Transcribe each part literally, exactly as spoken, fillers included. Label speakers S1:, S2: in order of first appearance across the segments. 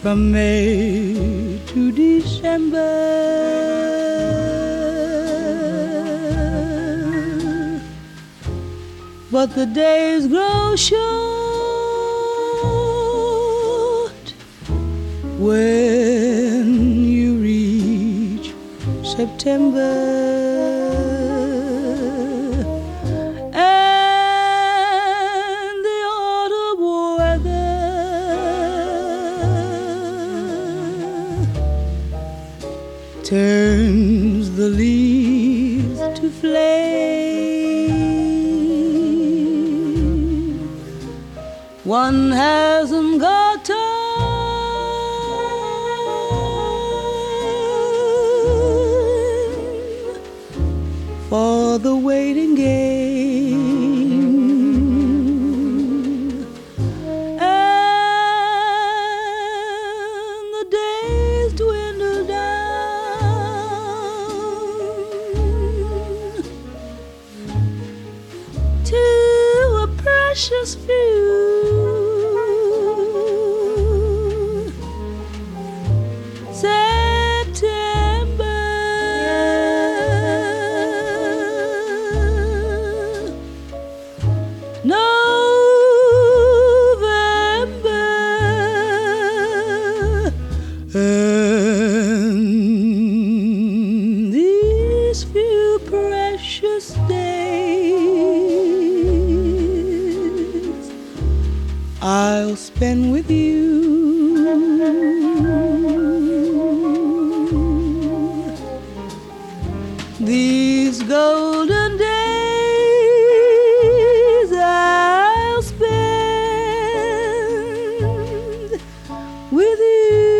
S1: from May to December. But the days grow short when you reach September, and the autumn weather turns the leaves to flame. One hasn't got time for the waiting game, and the days dwindle down to a precious few. September, November, and these few precious days I'll spend with you. These golden days I'll spend with you.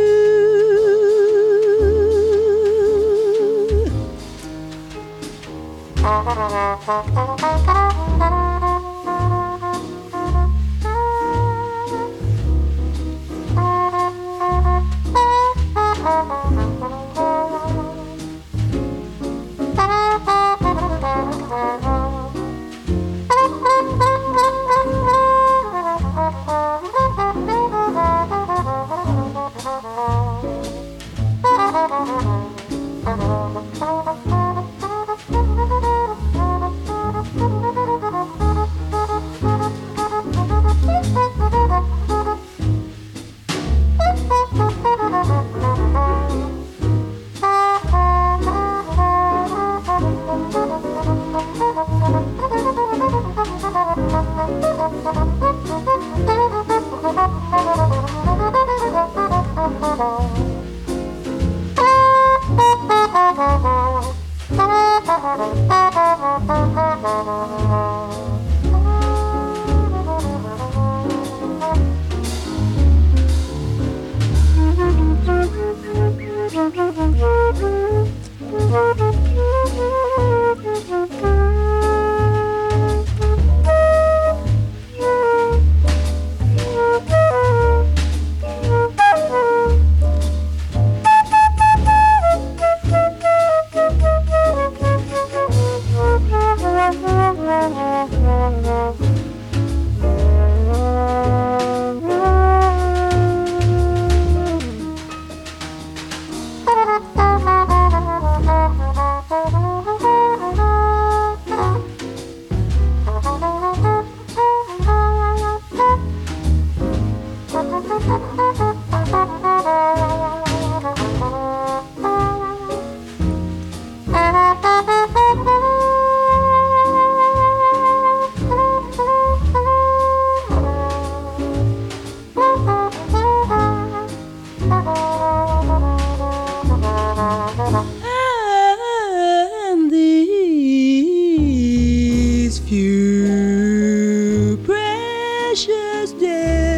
S1: And these few precious days